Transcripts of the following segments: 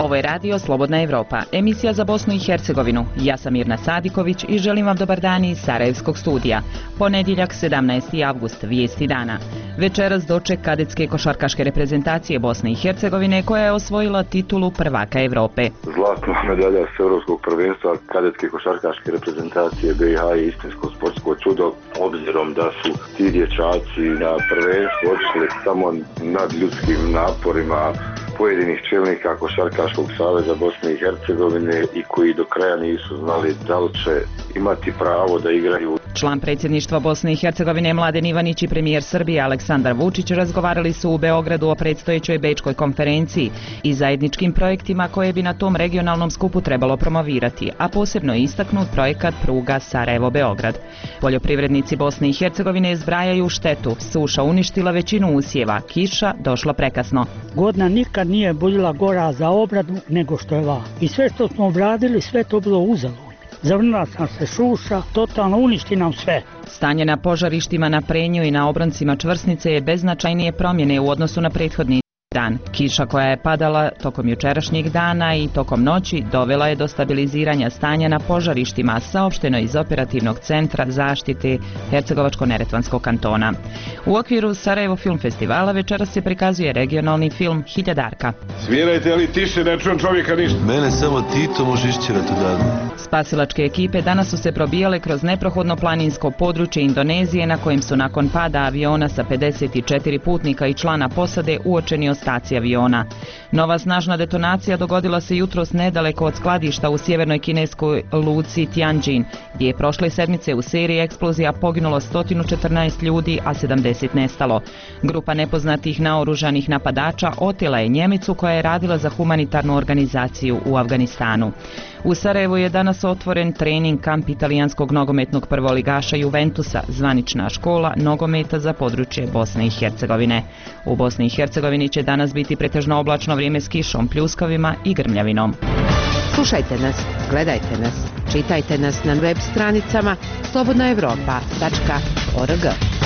Ovo je radio Slobodna Evropa, emisija za Bosnu i Hercegovinu. Ja sam Mirna Sadiković i želim vam dobar dan iz Sarajevskog studija. Ponedjeljak 17. avgust, vijesti dana. Večeras doček kadetske košarkaške reprezentacije Bosne i Hercegovine koja je osvojila titulu prvaka Evrope. Zlatna medalja s Europskog prvenstva kadetske košarkaške reprezentacije BiH je istinsko sportsko čudo, obzirom da su ti dječaci na prvenstvu otišli samo nad ljudskim naporima pojedinih čelnika Košarkaškog saveza Bosne i Hercegovine i koji do kraja nisu znali da li će imati pravo da igraju. Član predsjedništva Bosne i Hercegovine Mladen Ivanić i premijer Srbije Aleksandar Vučić razgovarali su u Beogradu o predstojećoj Bečkoj konferenciji i zajedničkim projektima koje bi na tom regionalnom skupu trebalo promovirati, a posebno je istaknut projekat pruga Sarajevo-Beograd. Poljoprivrednici Bosne i Hercegovine zbrajaju štetu, suša uništila većinu usjeva, kiša došla prekasno. Godina nikad nije budila gora za obradu nego što je ova. I sve što smo obradili, sve to bilo uzalud. Zavrnila sam se suša, totalno uništi nam sve. Stanje na požarištima na Prenju i na obroncima Čvrsnice je beznačajnije promjene u odnosu na prethodni dan. Kiša koja je padala tokom jučerašnjeg dana i tokom noći dovela je do stabiliziranja stanja na požarištima, saopšteno iz operativnog centra zaštite Hercegovačko-neretvanskog kantona. U okviru Sarajevo film festivala večeras se prikazuje regionalni film Hiljadarka. Svirajte ali tiše, ne čujem čovjeka ništa. Mene samo Tito može išćerati odavde. Spasilačke ekipe danas su se probijale kroz neprohodno planinsko područje Indonezije na kojem su nakon pada aviona sa 54 putnika i člana posade uočeni ostaci aviona. Nova snažna detonacija dogodila se jutros nedaleko od skladišta u sjevernoj kineskoj luci Tianjin, gdje je prošle sedmice u seriji eksplozija poginulo 114 ljudi, a 70 nestalo. Grupa nepoznatih naoružanih napadača otela je Njemicu koja je radila za humanitarnu organizaciju u Afganistanu. U Sarajevu je danas otvoren trening kamp italijanskog nogometnog prvoligaša Juventusa, zvanična škola nogometa za područje Bosne i Hercegovine. U Bosni i Hercegovini će danas biti pretežno oblačno vrijeme s kišom, pljuskovima i grmljavinom. Slušajte nas, gledajte nas, čitajte nas na web stranicama slobodnaevropa.org.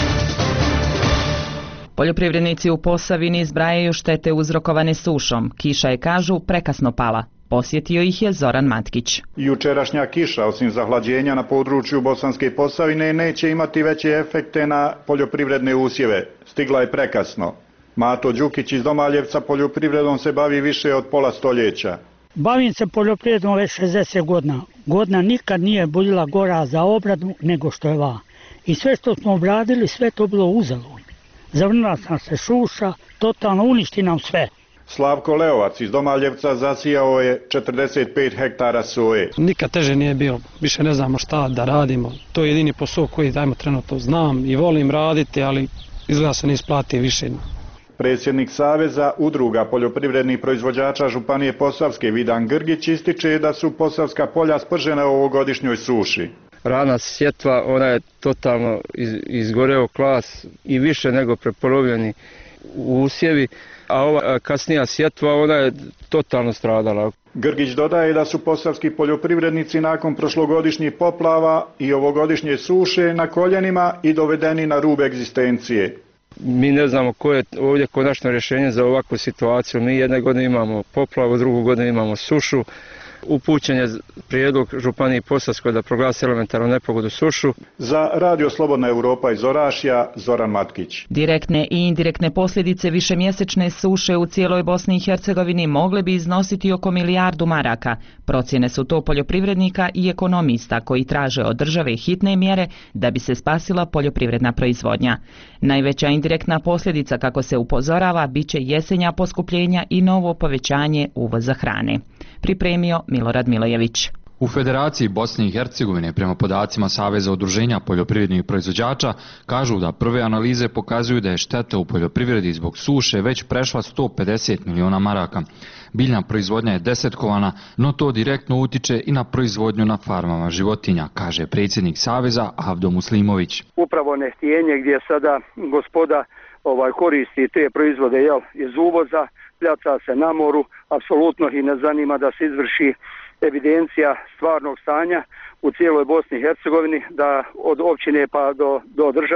Poljoprivrednici u Posavini zbrajaju štete uzrokovane sušom. Kiša je, kažu, prekasno pala. Posjetio ih je Zoran Matkić. Jučerašnja kiša, osim zahlađenja na području Bosanske Posavine, neće imati veće efekte na poljoprivredne usjeve. Stigla je prekasno. Mato Đukić iz Domaljevca poljoprivredom se bavi više od pola stoljeća. Bavim se poljoprivredom već 60 godina. Godina nikad nije budila gora za obradu nego što je ova. I sve što smo obradili, sve to bilo uzalud. Zavrnila sam se suša, totalno uništi nam sve. Slavko Leovac iz Domaljevca zasijao je 45 hektara soje. Nikad teže nije bilo, više ne znamo šta da radimo. To je jedini posao koji trenutno znam i volim raditi, ali izgleda se ne isplati više. Predsjednik Saveza udruga poljoprivrednih proizvođača Županije Posavske Vidan Grgić ističe da su posavska polja spržena u ovogodišnjoj suši. Rana sjetva, ona je totalno izgoreo klas i više nego prepolovljeni usjevi, a ova kasnija sjetva, ona je totalno stradala. Grgić dodaje da su posavski poljoprivrednici nakon prošlogodišnjih poplava i ovogodišnje suše na koljenima i dovedeni na rub egzistencije. Mi ne znamo koje je ovdje konačno rješenje za ovakvu situaciju. Mi jedne godine imamo poplavu, drugu godinu imamo sušu. Upućen je prijedlog Županiji Posavskoj da proglasi elementarnu nepogodu sušu. Za Radio Slobodna Europa iz Orašja, Zoran Matkić. Direktne i indirektne posljedice višemjesečne suše u cijeloj Bosni i Hercegovini mogle bi iznositi oko milijardu maraka. Procjene su to poljoprivrednika i ekonomista koji traže od države hitne mjere da bi se spasila poljoprivredna proizvodnja. Najveća indirektna posljedica, kako se upozorava, bit će jesenja poskupljenja i novo povećanje uvoza hrane. Pripremio Milorad Milojević. U Federaciji Bosne i Hercegovine, prema podacima Saveza udruženja poljoprivrednih proizvođača, kažu da prve analize pokazuju da je šteta u poljoprivredi zbog suše već prešla 150 miliona maraka. Biljna proizvodnja je desetkovana, no to direktno utiče i na proizvodnju na farmama životinja, kaže predsjednik Saveza Avdo Muslimović. Upravo nehtijenje gdje sada gospoda koristi te proizvode iz uvoza, pljaca se na moru, apsolutno ih ne zanima da se izvrši evidencija stvarnog stanja u cijeloj Bosni i Hercegovini, da od općine pa do države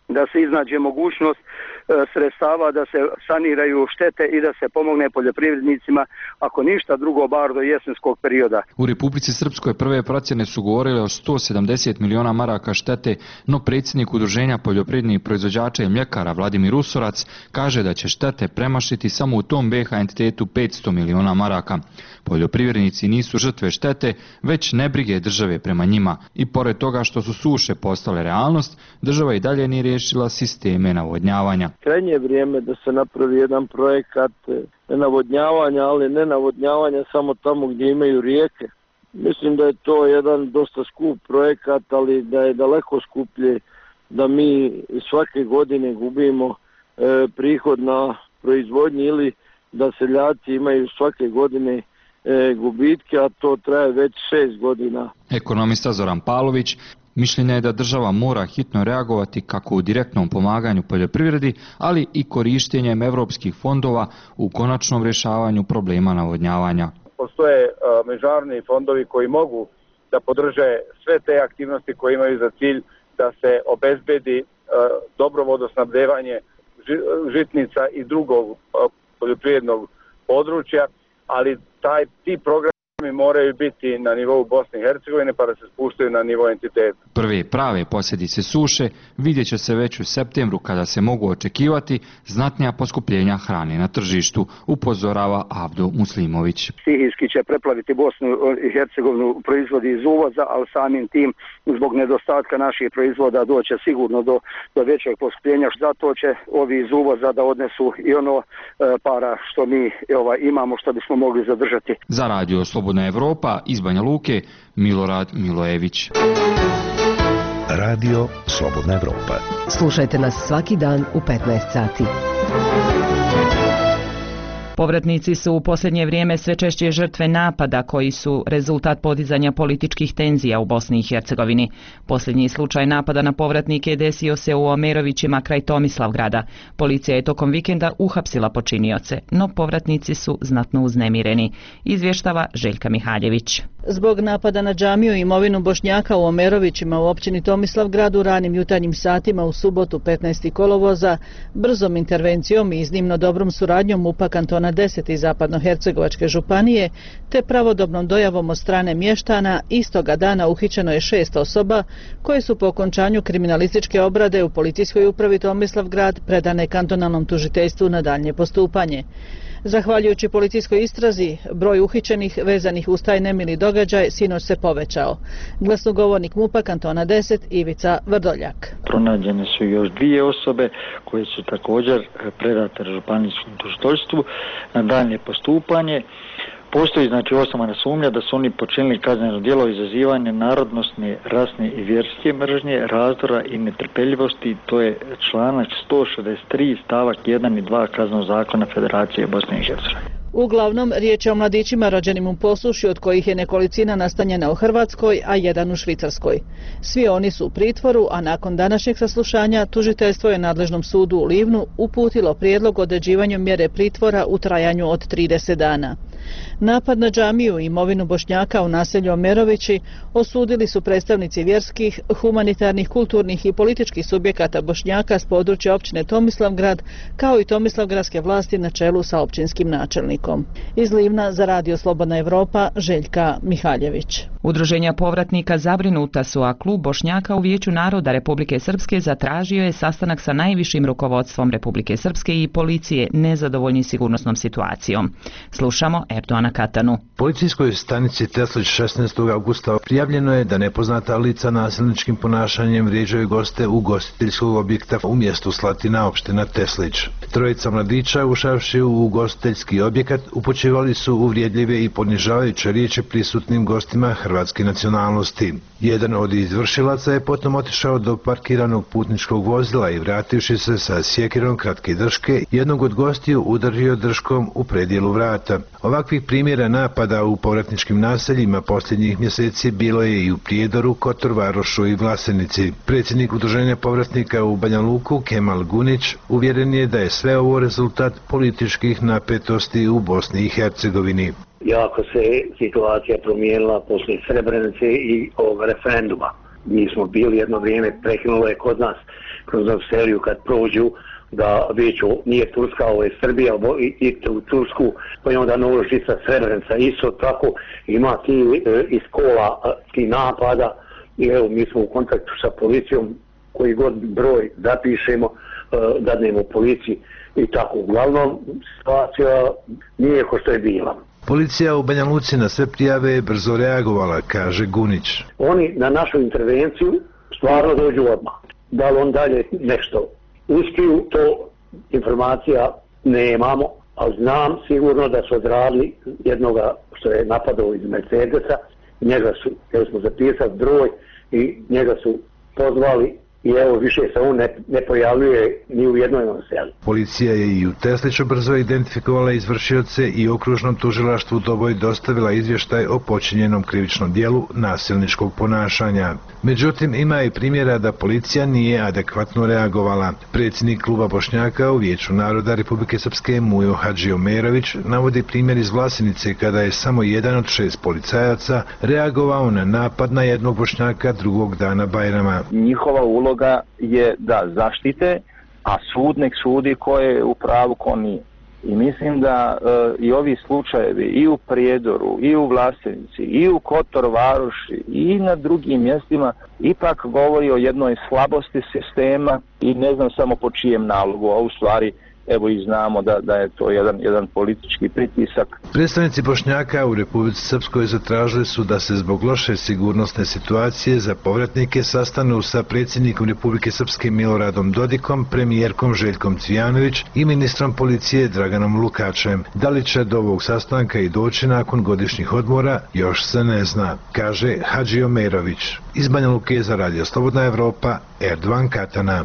da se iznađe mogućnost sredstava da se saniraju štete i da se pomogne poljoprivrednicima, ako ništa drugo, bar do jesenskog perioda. U Republici Srpskoj prve procjene su govorile o 170 miliona maraka štete, no predsjednik Udruženja poljoprivrednih proizvođača i mljekara Vladimir Usorac kaže da će štete premašiti samo u tom BiH entitetu 500 miliona maraka. Poljoprivrednici nisu žrtve štete, već nebrige države prema njima i pored toga što su suše postale realnost, država i dalje nije riješila sisteme navodnjavanja. Krajnje vrijeme da se napravi jedan projekat navodnjavanja, ali ne navodnjavanja samo tamo gdje imaju rijeke. Mislim da je to jedan dosta skup projekat, ali da je daleko skuplje da mi svake godine gubimo prihod na proizvodnji ili da seljaci imaju svake godine gubitke, a to traje već 6 godina. Ekonomista Zoran Pavlović mišljenja je da država mora hitno reagovati kako u direktnom pomaganju poljoprivredi, ali i korištenjem evropskih fondova u konačnom rješavanju problema navodnjavanja. Postoje međunarodni fondovi koji mogu da podrže sve te aktivnosti koje imaju za cilj da se obezbedi dobro vodosnabdevanje žitnica i drugog poljoprivrednog područja, ali ti programi moraju biti na nivou Bosne i Hercegovine pa da se spuštaju na nivo entiteta. Prve prave posljedice suše vidjet će se već u septembru kada se mogu očekivati znatnija poskupljenja hrane na tržištu, upozorava Avdo Muslimović. Stihijski će preplaviti Bosnu i Hercegovinu proizvodi iz uvoza, ali samim tim zbog nedostatka naših proizvoda doće sigurno do većeg poskupljenja. Zato će ovi iz uvoza da odnesu i ono para što mi imamo što bismo mogli zadržati. Za Radio Slobodna Evropa iz Banja Luke, Milorad Milojević. Radio Slobodna Evropa. Slušajte nas svaki dan u 15 sati. Povratnici su u posljednje vrijeme sve češće žrtve napada koji su rezultat podizanja političkih tenzija u Bosni i Hercegovini. Posljednji slučaj napada na povratnike desio se u Omerovićima kraj Tomislavgrada. Policija je tokom vikenda uhapsila počinioce, no povratnici su znatno uznemireni. Izvještava Željka Mihaljević. Zbog napada na džamiju i imovinu Bošnjaka u Omerovićima u općini Tomislavgradu ranim jutarnjim satima u subotu 15. kolovoza, brzom intervencijom i iznimno dobrom suradnjom MUP-a kantona 10 i Zapadnohercegovačke županije, te pravodobnom dojavom od strane mještana, istoga dana uhićeno je 6 osoba koje su po okončanju kriminalističke obrade u policijskoj upravi Tomislavgrad predane kantonalnom tužiteljstvu na daljnje postupanje. Zahvaljujući policijskoj istrazi, broj uhićenih vezanih uz taj nemili događaj sinoć se povećao. Glasnogovornik MUP-a kantona 10 Ivica Vrdoljak. Pronađene su još 2 osobe koje su također predate županijskom tužiteljstvu na daljnje postupanje. Postoji osnovana sumnja da su oni počinili kazneno djelo izazivanja narodnosne, rasne i vjerske mržnje, razdora i netrpeljivosti. To je članak 163 stavak 1 i 2 Kaznenog zakona Federacije Bosne i Hercegovine. Uglavnom, riječ je o mladićima rođenim u posluši, od kojih je nekolicina nastanjena u Hrvatskoj, a jedan u Švicarskoj. Svi oni su u pritvoru, a nakon današnjeg saslušanja tužiteljstvo je nadležnom sudu u Livnu uputilo prijedlog o određivanju mjere pritvora u trajanju od 30 dana. Napad na džamiju i imovinu Bošnjaka u naselju Omerovići osudili su predstavnici vjerskih, humanitarnih, kulturnih i političkih subjekata Bošnjaka s područja općine Tomislavgrad, kao i Tomislavgradske vlasti na čelu sa općinskim načelnikom. Iz Livna za Radio Slobodna Evropa, Željka Mihaljević. Udruženja povratnika zabrinuta su, a klub Bošnjaka u Vijeću naroda Republike Srpske zatražio je sastanak sa najvišim rukovodstvom Republike Srpske i policije nezadovoljni sigurnosnom situacijom. Slušamo Erdoana Katanu. Policijskoj stanici Teslić 16. augusta prijavljeno je da nepoznata lica nasilničkim ponašanjem vrijeđaju goste ugostiteljskog objekta u mjestu Slatina, opština Teslić. Trojica mladića, ušavši u ugostiteljski objekat, upućivali su uvrijedljive i ponižavajuće riječi prisutnim gostima hrvatske nacionalnosti. Jedan od izvršilaca je potom otišao do parkiranog putničkog vozila i vrativši se sa sjekirom kratke drške, jednog od gostiju udario drškom u predjelu vrata. Ovakvih primjera napada u povratničkim naseljima posljednjih mjeseci bilo je i u Prijedoru, Kotor Varošu i Vlasenici. Predsjednik Udruženja povratnika u Banja Luku, Kemal Gunić, uvjeren je da je sve ovo rezultat političkih napetosti u Bosni i Hercegovini. Jako se situacija promijenila poslije Srebrenice i ovog referenduma. Mi smo bili jedno vrijeme, prekinulo je kod nas kroz seriju kad prođu, da već nije Turska, ovo je Srbija, i u Tursku, pa je onda Novo Žica, Srebrenica, isto tako ima ti iz kola ti napada i evo mi smo u kontaktu sa policijom, koji god broj zapišemo, dadnemo policiji i tako. Uglavnom, situacija nije ko što je bila. Policija u Banja Luci na sve prijave je brzo reagovala, kaže Gunić. Oni na našu intervenciju stvarno dođu odmah. Da li on dalje nešto uspiju, to informacija nemamo, ali znam sigurno da su odradili jednoga što je napadao iz Mercedesa, njega su, evo smo zapisali broj i njega su pozvali i evo više se on ne pojavljuje ni u jednoj selu. Policija je i u Tesliću brzo identifikovala izvršioce i okružnom tužilaštvu Doboj dostavila izvještaj o počinjenom krivičnom dijelu nasilničkog ponašanja. Međutim, ima i primjera da policija nije adekvatno reagovala. Predsjednik kluba Bošnjaka u Vijeću naroda Republike Srpske Mujo Hadžiomerović navodi primjer iz Vlasenice kada je samo jedan od 6 policajaca reagovao na napad na jednog Bošnjaka drugog dana Bajrama. Njihova uloga je da zaštite, a sud nek sudi ko je u pravu, ko nije. I mislim da i ovi slučajevi i u Prijedoru, i u Vlasenici, i u Kotor Varoši, i na drugim mjestima ipak govori o jednoj slabosti sistema i ne znam samo po čijem nalogu, a u stvari evo i znamo da je to jedan politički pritisak. Predstavnici Bošnjaka u Republici Srpskoj zatražili su da se zbog loše sigurnosne situacije za povratnike sastanu sa predsjednikom Republike Srpske Miloradom Dodikom, premijerkom Željkom Cvijanović i ministrom policije Draganom Lukačem. Da li će do ovog sastanka i doći nakon godišnjih odmora, još se ne zna, kaže Hadžiomerović. Iz Banja Luke za Radio Slobodna Evropa, Erdovan Katana.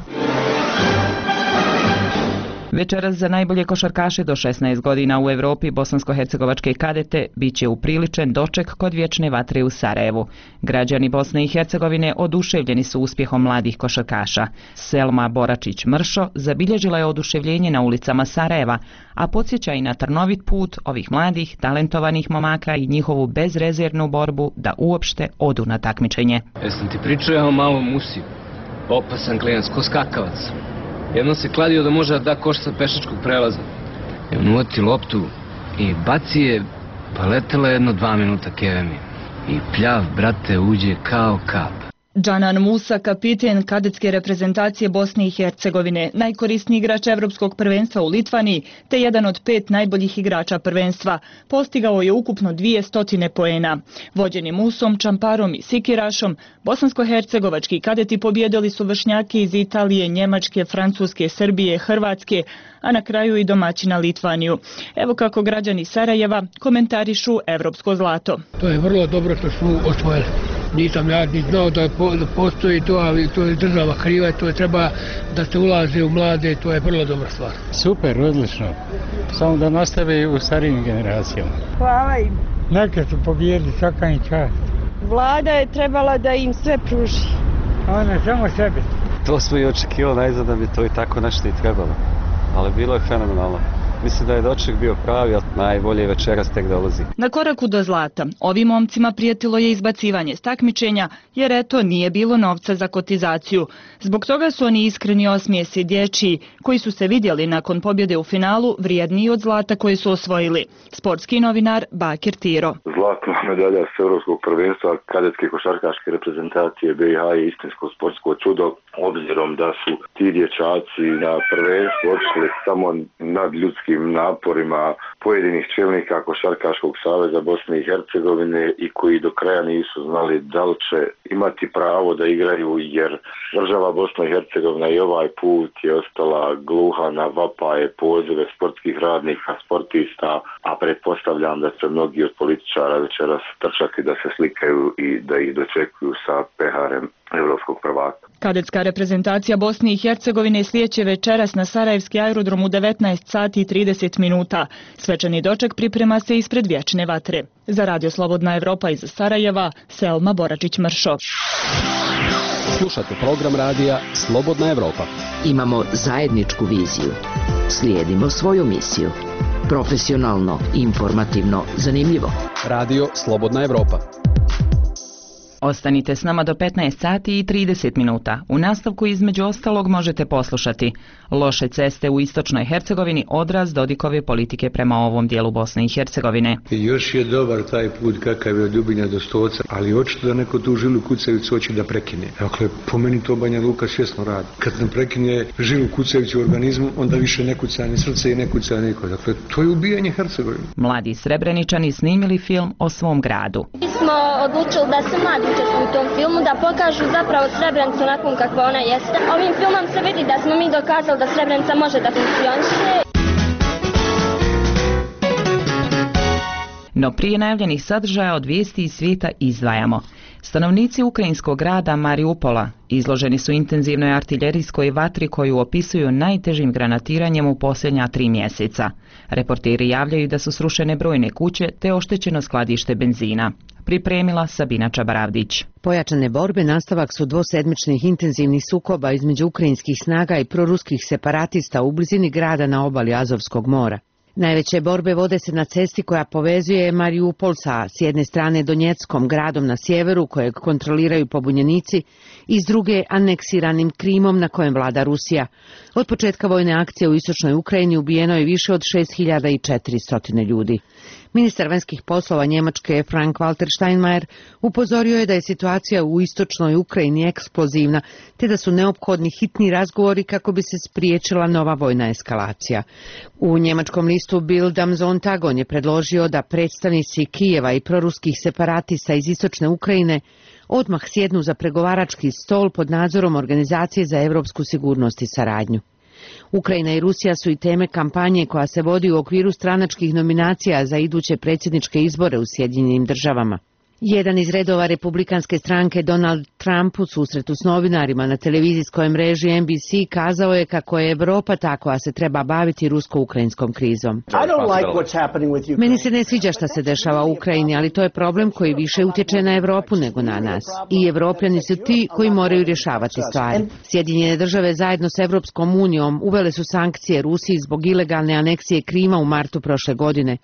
Večeras za najbolje košarkaše do 16 godina u Evropi bosansko-hercegovačke kadete bit će upriličen doček kod Vječne vatre u Sarajevu. Građani Bosne i Hercegovine oduševljeni su uspjehom mladih košarkaša. Selma Boračić-Mršo zabilježila je oduševljenje na ulicama Sarajeva, a podsjeća i na trnovit put ovih mladih, talentovanih momaka i njihovu bezrezervnu borbu da uopšte odu na takmičenje. Jesam ti pričao ja o malom Musi, opasan klijent, ko skakavac. Jednom se kladio da može da koš sa pešačkog prelaza. I on uvati loptu i baci je, pa letela jedno 2 minuta keve mi. I pljav, brate, uđe kao kap. Džanan Musa, kapiten kadetske reprezentacije Bosne i Hercegovine, najkorisniji igrač Evropskog prvenstva u Litvaniji, te jedan od 5 najboljih igrača prvenstva. Postigao je ukupno 200 poena. Vođeni Musom, Čamparom i Sikirašom, bosansko-hercegovački kadeti pobjedili su vršnjake iz Italije, Njemačke, Francuske, Srbije, Hrvatske, a na kraju i domaćina Litvaniju. Evo kako građani Sarajeva komentarišu evropsko zlato. To je vrlo dobro što smo osvojili. Nisam ja ni znao da postoji to, ali to je država kriva, to je treba da se ulaže u mlade, to je vrlo dobra stvar. Super, odlično. Samo da nastave u starijim generacijama. Hvala im. Neka su pobjedili, svaka im čast. Vlada je trebala da im sve pruži. Ona samo sebe. To smo i očekivali najzad da bi to i tako nešto i trebalo. Ali bilo je fenomenalno. Mislim da je doček bio pravi, ali najbolje večeras tek dolazi. Na koraku do zlata ovim momcima prijetilo je izbacivanje s takmičenja, jer eto nije bilo novca za kotizaciju. Zbog toga su oni iskreni osmijesi dječji, koji su se vidjeli nakon pobjede u finalu vrijedniji od zlata koje su osvojili. Sportski novinar Bakir Tiro. Zlatna medalja s Europskog prvenstva kadetske košarkaške reprezentacije BiH je istinsko sportsko čudo, obzirom da su ti dječaci na prvenstvo odšli samo nadljudskim naporima pojedinih čelnika Košarkaškog saveza Bosne i Hercegovine i koji do kraja nisu znali da li će imati pravo da igraju, jer država Bosna i Hercegovina i ovaj put je ostala gluha na vapaje, pozive sportskih radnika, sportista, a pretpostavljam da će mnogi od političara večeras trčati da se slikaju i da ih dočekuju sa peharem evropskog prvaka. Kadetska reprezentacija Bosne i Hercegovine slijeće večeras na Sarajevski aerodrom u 19 sati i 30 minuta. Svečani doček priprema se ispred Vječne vatre. Za Radio Slobodna Evropa iz Sarajeva, Selma Boračić-Mršo. Slušate program radija Slobodna Evropa. Imamo zajedničku viziju. Slijedimo svoju misiju. Profesionalno, informativno, zanimljivo. Radio Slobodna Evropa. Ostanite s nama do 15 sati i 30 minuta. U nastavku između ostalog možete poslušati: loše ceste u istočnoj Hercegovini, odraz Dodikove politike prema ovom dijelu Bosne i Hercegovine. I još je dobar taj put kakav je od Ljubinja do Stoca, ali očito da neko tu žilu kucavicu hoće da prekine. Dakle, po meni to Banja Luka svjesno radi. Kad nam prekine žilu kucavicu u organizmu, onda više ne kuca ni srce i ne kuca niko. Dakle, to je ubijanje Hercegovine. Mladi Srebreničani snimili film o svom gradu. Mi smo odlučili da se mladi učestvuju u tom filmu, da pokažu zapravo Srebrenicu onakvom kakva ona jeste. Ovim filmom se vidi da smo mi dokazali da Srebrenica može da funkcioniše. No prije najavljenih sadržaja od vijesti iz svijeta izdvajamo. Stanovnici ukrajinskog grada Mariupola izloženi su intenzivnoj artiljerijskoj vatri koju opisuju najtežim granatiranjem u posljednja 3 mjeseca. Reporteri javljaju da su srušene brojne kuće te oštećeno skladište benzina. Pripremila Sabina Čabaravdić. Pojačane borbe nastavak su dvosedmičnih intenzivnih sukoba između ukrajinskih snaga i proruskih separatista u blizini grada na obali Azovskog mora. Najveće borbe vode se na cesti koja povezuje Mariupol sa s jedne strane Donjeckom, gradom na sjeveru kojeg kontroliraju pobunjenici, i s druge aneksiranim Krimom na kojem vlada Rusija. Od početka vojne akcije u istočnoj Ukrajini ubijeno je više od 6400 ljudi. Ministar vanjskih poslova Njemačke Frank-Walter Steinmeier upozorio je da je situacija u istočnoj Ukrajini eksplozivna, te da su neophodni hitni razgovori kako bi se spriječila nova vojna eskalacija. U njemačkom listu Bild am Sonntag on je predložio da predstavnici Kijeva i proruskih separatista iz istočne Ukrajine odmah sjednu za pregovarački stol pod nadzorom Organizacije za europsku sigurnost i saradnju. Ukrajina i Rusija su i teme kampanje koja se vodi u okviru stranačkih nominacija za iduće predsjedničke izbore u Sjedinjenim Državama. Jedan iz redova republikanske stranke, Donald Trump, u susretu s novinarima na televizijskoj mreži NBC kazao je kako je Europa ta koja se treba baviti rusko-ukrajinskom krizom. Meni se ne sviđa šta se dešava u Ukrajini, ali to je problem koji više utječe na Europu nego na nas. I Evropljani su ti koji moraju rješavati stvari. Sjedinjene Države zajedno s Europskom unijom uvele su sankcije Rusiji zbog ilegalne aneksije Krima u martu prošle godine.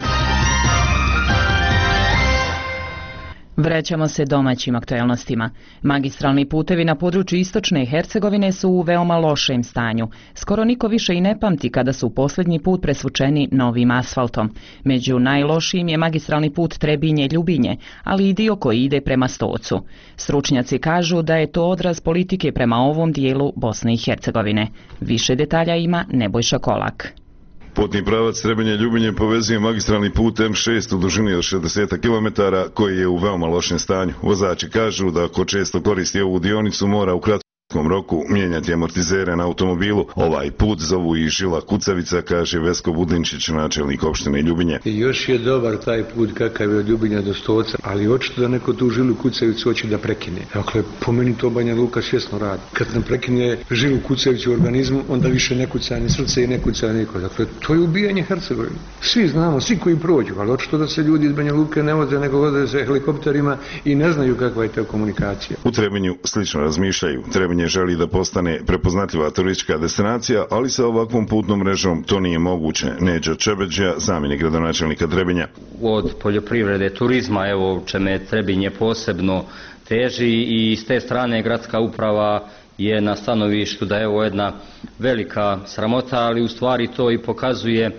Vraćamo se domaćim aktualnostima. Magistralni putevi na području istočne Hercegovine su u veoma lošem stanju. Skoro niko više i ne pamti kada su posljednji put presvučeni novim asfaltom. Među najlošijim je magistralni put Trebinje-Ljubinje, ali i dio koji ide prema Stocu. Stručnjaci kažu da je to odraz politike prema ovom dijelu Bosne i Hercegovine. Više detalja ima Nebojša Kolak. Putni pravac Trebinje-Ljubinje povezuje magistralni put M6 u dužini od 60 km koji je u veoma lošem stanju. Vozači kažu da ako često koristi ovu dionicu mora u kratkom roku mijenjati amortizere na automobilu. Ovaj put zovu i žila kucavica, kaže Vesko Budinčić, načelnik opštine Ljubinje. I još je dobar taj put kakav je od Ljubinja do Stoca, ali očito da neko tu žilu kucavicu hoće da prekine. Dakle, po meni to Banja Luka svjesno radi. Kad nam prekine žilu kucavicu u organizmu, onda više ne kuca ni srce i ne kuca niko. Dakle, to je ubijanje Hercegovine. Svi znamo, svi koji prođu, ali očito da se ljudi iz Banja Luke ne voze, nego voze se helikopterima i ne znaju kakva je ta komunikacija. U Trebinju slično razmišljaju. Trebinje želi da postane prepoznatljiva turistička destinacija, ali sa ovakvom putnom mrežom to nije moguće. Neđo Čebeđija, zamjenik gradonačelnika Trebinja. Od poljoprivrede, turizma, evo čeme Trebinje posebno teži, i s te strane gradska uprava je na stanovištu da je ovo jedna velika sramota, ali u stvari to i pokazuje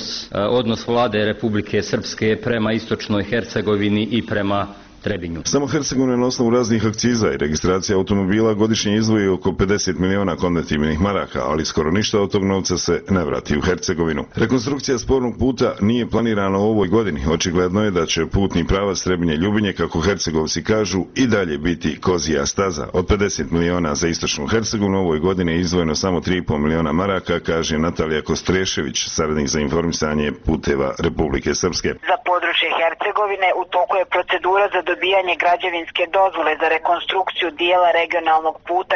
odnos vlade Republike Srpske prema istočnoj Hercegovini i prema Trebinju. Samo Hercegovina na osnovu raznih akciza i registracija automobila godišnje izdvoji oko 50 miliona konvertibilnih maraka, ali skoro ništa od tog novca se ne vrati u Hercegovinu. Rekonstrukcija spornog puta nije planirana u ovoj godini. Očigledno je da će putni pravac Trebinje-Ljubinje, kako Hercegovci kažu, i dalje biti kozija staza. Od 50 miliona za istočnu Hercegovinu u ovoj godini je izdvojeno samo 3,5 miliona maraka, kaže Natalija Kostrešević, saradnik za informisanje puteva Republike Srpske. Za područje Hercegovine u toku je procedura za dobijanje građevinske dozvole za rekonstrukciju dijela regionalnog puta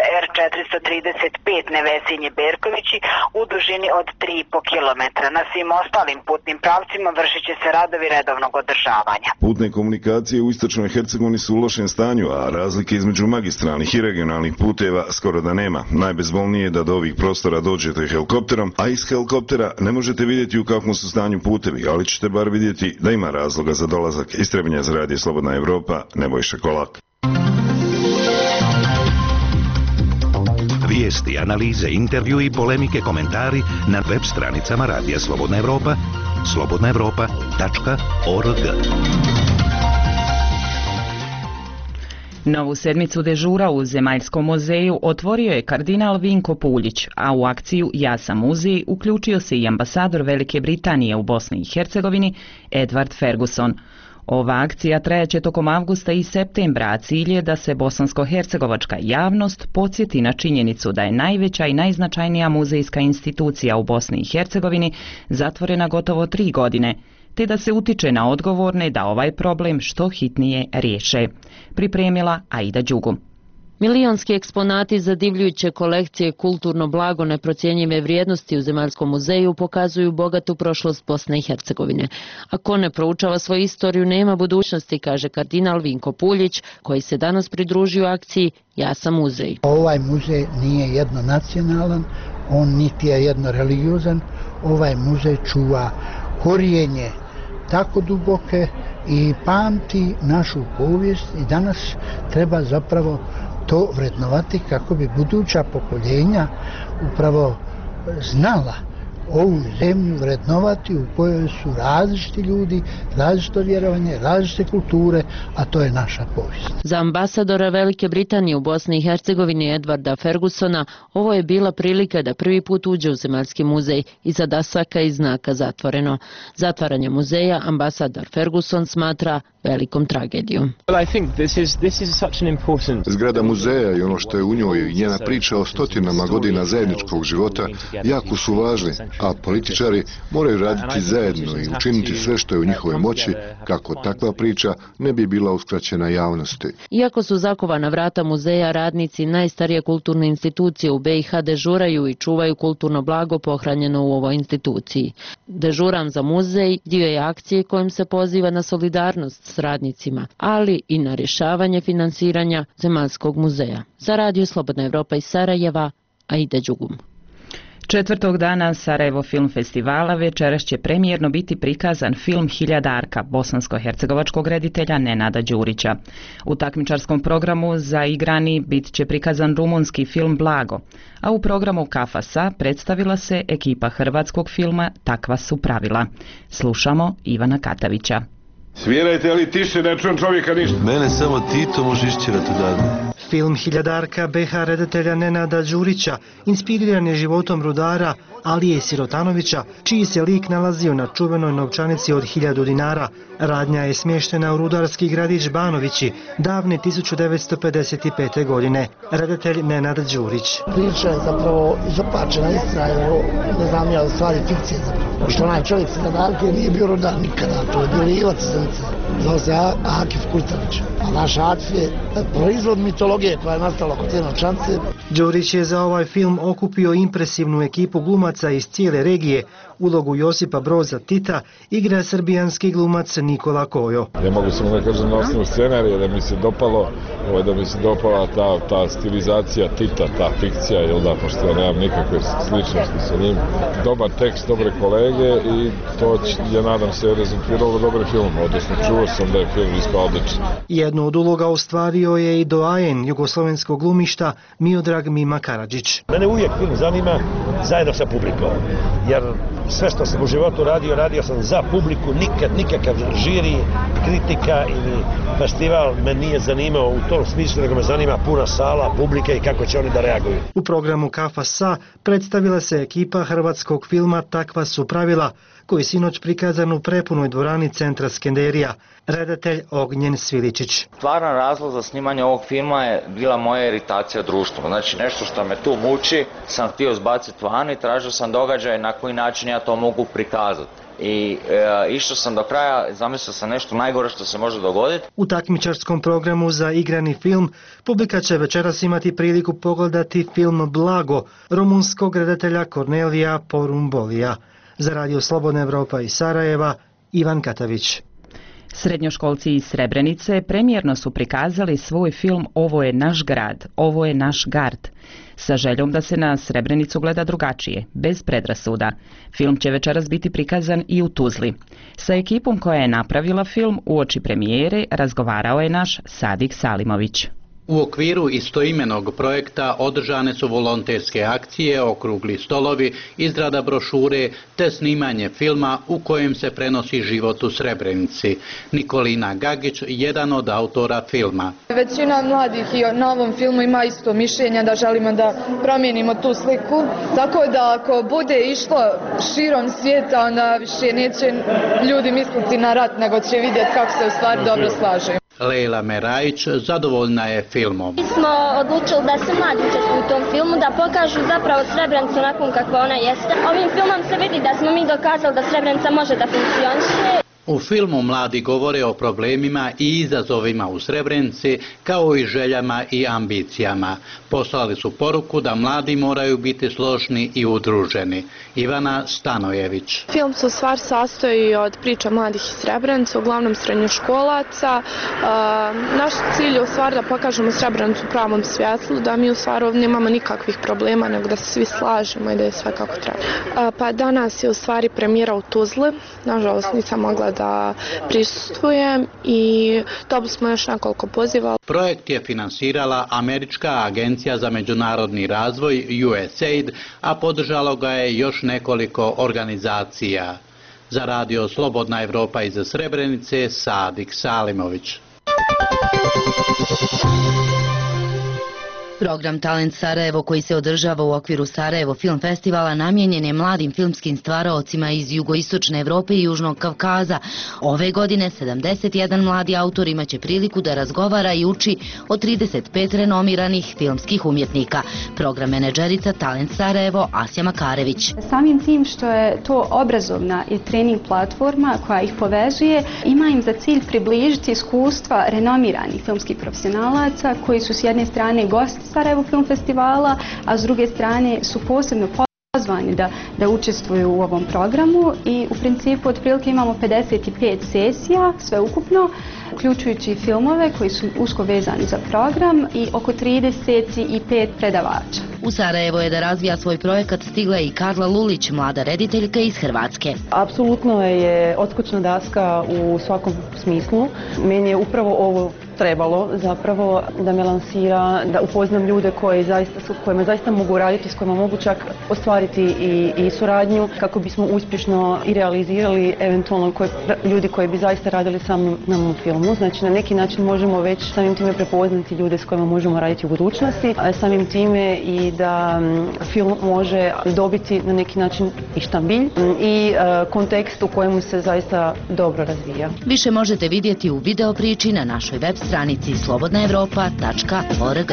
R435 Nevesinje-Berkovići u dužini od 3,5 km. Na svim ostalim putnim pravcima vršit će se radovi redovnog održavanja. Putne komunikacije u istočnoj Hercegovini su u lošem stanju, a razlike između magistralnih i regionalnih puteva skoro da nema. Najbezbolnije je da do ovih prostora dođete helikopterom, a iz helikoptera ne možete vidjeti u kakvom su stanju putevi, ali ćete bar vidjeti da ima razloga za dolazak. Iz Trebinja za Radio Slobodna Evropa, Nebojša Kolak. Vijesti, analize, intervju i polemike, komentari na web stranicama Radija Slobodna Evropa, slobodnaevropa.org. Novu sedmicu dežura u Zemaljskom muzeju otvorio je kardinal Vinko Puljić, a u akciju Ja sam muzej uključio se i ambasador Velike Britanije u Bosni i Hercegovini Edward Ferguson. Ova akcija trajaće tokom avgusta i septembra, a cilj je da se bosansko-hercegovačka javnost podsjeti na činjenicu da je najveća i najznačajnija muzejska institucija u Bosni i Hercegovini zatvorena gotovo 3 godine, te da se utiče na odgovorne da ovaj problem što hitnije riješe. Pripremila Aida Đugu. Milionski eksponati zadivljujuće kolekcije kulturno blago neprocjenjive vrijednosti u Zemaljskom muzeju pokazuju bogatu prošlost Bosne i Hercegovine. Ako ne proučava svoju istoriju, nema budućnosti, kaže kardinal Vinko Puljić, koji se danas pridružio akciji Ja sam muzej. Ovaj muzej nije jednonacionalan, on niti je jednoreligiozan. Ovaj muzej čuva korijenje tako duboke i pamti našu povijest i danas treba zapravo to vrednovati kako bi buduća pokoljenja upravo znala ovu zemlju vrednovati u kojoj su različiti ljudi, različito vjerovanje, različite kulture, a to je naša povijest. Za ambasadora Velike Britanije u Bosni i Hercegovini Edwarda Fergusona ovo je bila prilika da prvi put uđe u Zemaljski muzej iza dasaka i znaka zatvoreno. Zatvaranje muzeja ambasador Ferguson smatra velikom tragedijom. Zgrada muzeja i ono što je u njoj i njena priča o stotinama godina zajedničkog života jako su važni, a političari moraju raditi zajedno i učiniti sve što je u njihovoj moći kako takva priča ne bi bila uskraćena javnosti. Iako su zakovana vrata muzeja, radnici najstarije kulturne institucije u BiH dežuraju i čuvaju kulturno blago pohranjeno u ovoj instituciji. Dežuram za muzej dio je akcije kojim se poziva na solidarnost s radnicima, ali i na rješavanje finansiranja Zemaljskog muzeja. Za Radio Slobodna Evropa iz Sarajeva, Aida Đugum. 4. dana Sarajevo Film Festivala večeras će premijerno biti prikazan film Hiljadarka bosansko-hercegovačkog reditelja Nenada Đurića. U takmičarskom programu za igrani bit će prikazan rumunski film Blago, a u programu Kafasa predstavila se ekipa hrvatskog filma Takva su pravila. Slušamo Ivana Katavića. Svirajte, ali tiše, ne čujem čovjeka ništa. Mene samo Tito može išćirati odavde. Film Hiljadarka BiH reditelja Nenada Đurića inspiriran je životom rudara Alije Sirotanovića, čiji se lik nalazio na čuvenoj novčanici od 1000 dinara. Radnja je smještena u rudarski gradić Banovići davne 1955. godine. Reditelj Nenad Đurić. Priča je zapravo izopačena istina, ne znam ja, stvari fikcije zapravo. Što onaj čovjek s Hiljadarke nije bio rudar nikada, to je bio livac iz Zenice. Zvao se Akif Kurtanić. A naš Akif je proizvod mitologije koja je nastala oko te novčance. Đurić je za ovaj film okupio impresivnu ekipu glumaca iz cijele regije. Ulogu Josipa Broza Tita igra srbijanski glumac Nikola Kojo. Ja mogu samo da kažem na osnovu scenarija da mi se dopalo, da mi se dopala ta stilizacija Tita, ta fikcija, jel da, pošto ja nemam nikakve sličnosti sa njim. Dobar tekst, dobre kolege i to je, nadam se, rezultiralo dobar film, odnosno čuo sam da je film ispao odličan. Jednu od uloga ostvario je i doajen jugoslovenskog glumišta Miodrag Mima Karadžić. Mene uvijek film zanima zajedno sa publikom, jer sve što sam u životu radio sam za publiku, nikakav žiri, kritika ili festival me nije zanimao u tom smislu, nego me zanima puna sala, publike i kako će oni da reaguju. U programu Kafasa predstavila se ekipa hrvatskog filma Takva su pravila, koji je sinoć prikazan u prepunoj dvorani centra Skenderija. Redatelj Ognjen Sviličić. Stvaran razlog za snimanje ovog filma je bila moja iritacija društva. Znači nešto što me tu muči sam htio zbaciti van i tražio sam događaj na koji način ja to mogu prikazati. I išao sam do kraja, zamislio sam nešto najgore što se može dogoditi. U takmičarskom programu za igrani film publika će večeras imati priliku pogledati film Blago rumunskog redatelja Kornelija Porumbolija. Za Radio Slobodna Evropa iz Sarajeva, Ivan Katavić. Srednjoškolci iz Srebrenice premijerno su prikazali svoj film Ovo je naš grad, ovo je naš gard, sa željom da se na Srebrenicu gleda drugačije, bez predrasuda. Film će večeras biti prikazan i u Tuzli. Sa ekipom koja je napravila film uoči premijere razgovarao je naš Sadik Salimović. U okviru istoimenog projekta održane su volonterske akcije, okrugli stolovi, izrada brošure te snimanje filma u kojem se prenosi život u Srebrenici. Nikolina Gagić, jedan od autora filma. Većina mladih i na ovom filmu ima isto mišljenje da želimo da promijenimo tu sliku. Tako da ako bude išlo širom svijeta, onda više neće ljudi misliti na rat, nego će vidjeti kako se u stvari dobro slaže. Lejla Merajić zadovoljna je filmom. Mi smo odlučili da se mladi učestvuju u tom filmu, da pokažu zapravo Srebrenicu onakvom kakva ona jeste. Ovim filmom se vidi da smo mi dokazali da Srebrenica može da funkcioniše. U filmu mladi govore o problemima i izazovima u Srebrenici, kao i željama i ambicijama. Poslali su poruku da mladi moraju biti složni i udruženi. Ivana Stanojević. Film se u stvari sastoji od priča mladih iz Srebrenice, uglavnom srednjoškolaca. Naš cilj je u stvari da pokažemo Srebrenicu u pravom svjetlu, da mi u stvari ovdje nemamo nikakvih problema, nego da se svi slažemo i da je sve kako treba. Pa danas je u stvari premijera u Tuzli, nažalost nisam mogla da prisustvujem i dobili smo još nekoliko poziva. Projekt je finansirala Američka agencija za međunarodni razvoj USAID, a podržalo ga je još nekoliko organizacija. Za radio Slobodna Evropa iz Srebrenice, Sadik Salimović. Program Talent Sarajevo koji se održava u okviru Sarajevo Film Festivala namijenjen je mladim filmskim stvaraocima iz jugoistočne Evrope i Južnog Kavkaza. Ove godine 71 mladi autor imaće priliku da razgovara i uči od 35 renomiranih filmskih umjetnika. Program menadžerica Talent Sarajevo Asja Makarević. Samim tim što je to obrazovna i trening platforma koja ih povezuje, ima im za cilj približiti iskustva renomiranih filmskih profesionalaca koji su s jedne strane gosti Sarajevo Film Festivala, a s druge strane su posebno pozvani da učestvuju u ovom programu i u principu otprilike imamo 55 sesija sveukupno, uključujući filmove koji su usko vezani za program i oko 35 predavača. U Sarajevo je da razvija svoj projekat stigla i Karla Lulić, mlada rediteljka iz Hrvatske. Apsolutno je odskočna daska u svakom smislu. Meni je upravo ovo trebalo zapravo da me lansira, da upoznam ljude kojima zaista mogu raditi, s kojima mogu čak ostvariti i suradnju kako bismo uspješno i realizirali eventualno ljudi koji bi zaista radili sa mnom u filmu. Znači na neki način možemo već samim time prepoznati ljude s kojima možemo raditi u budućnosti, a samim time i da film može dobiti na neki način i štambilj i kontekst u kojemu se zaista dobro razvija. Više možete vidjeti u video priči na našoj web stranici slobodnaevropa.org.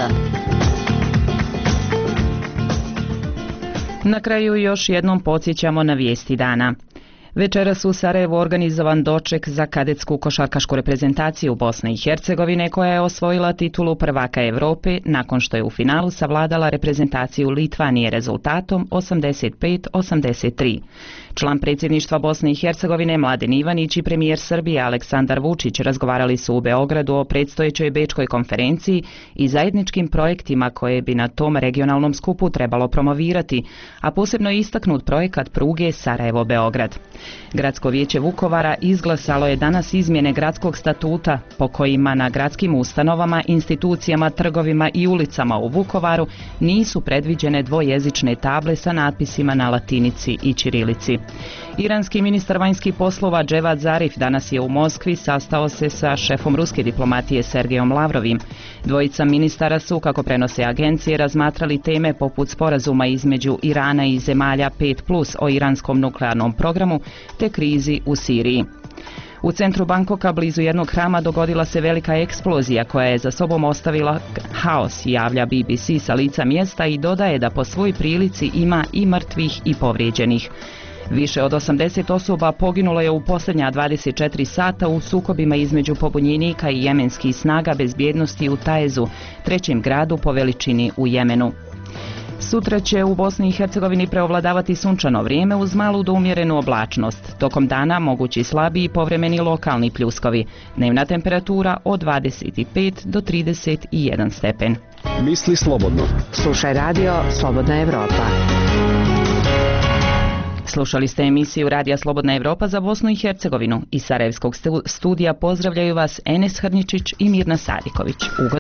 Na kraju još jednom podsjećamo na vijesti dana. Večeras u Sarajevu organizovan doček za kadetsku košarkašku reprezentaciju Bosne i Hercegovine koja je osvojila titulu prvaka Europe nakon što je u finalu savladala reprezentaciju Litvanije rezultatom 85-83. Član predsjedništva Bosne i Hercegovine Mladen Ivanić i premijer Srbije Aleksandar Vučić razgovarali su u Beogradu o predstojećoj bečkoj konferenciji i zajedničkim projektima koje bi na tom regionalnom skupu trebalo promovirati, a posebno je istaknut projekat pruge Sarajevo-Beograd. Gradsko vijeće Vukovara izglasalo je danas izmjene gradskog statuta po kojima na gradskim ustanovama, institucijama, trgovima i ulicama u Vukovaru nisu predviđene dvojezične table sa natpisima na latinici i ćirilici. Iranski ministar vanjskih poslova Dževad Zarif danas je u Moskvi sastao se sa šefom ruske diplomatije Sergejom Lavrovim. Dvojica ministara su, kako prenose agencije, razmatrali teme poput sporazuma između Irana i zemalja 5+ o iranskom nuklearnom programu te krizi u Siriji. U centru Bangkoka, blizu jednog hrama, dogodila se velika eksplozija koja je za sobom ostavila haos, javlja BBC sa lica mjesta i dodaje da po svoj prilici ima i mrtvih i povrijeđenih. Više od 80 osoba poginulo je u posljednja 24 sata u sukobima između pobunjenika i jemenskih snaga bezbjednosti u Taezu, trećem gradu po veličini u Jemenu. Sutra će u Bosni i Hercegovini preovladavati sunčano vrijeme uz malu do umjerenu oblačnost. Tokom dana mogući slabiji povremeni lokalni pljuskovi. Dnevna temperatura od 25 do 31 stepen. Misli slobodno. Slušaj radio Slobodna Evropa. Slušali ste emisiju Radija Slobodna Evropa za Bosnu i Hercegovinu. Iz Sarajevskog studija pozdravljaju vas Enes Hrničić i Mirna Sadiković.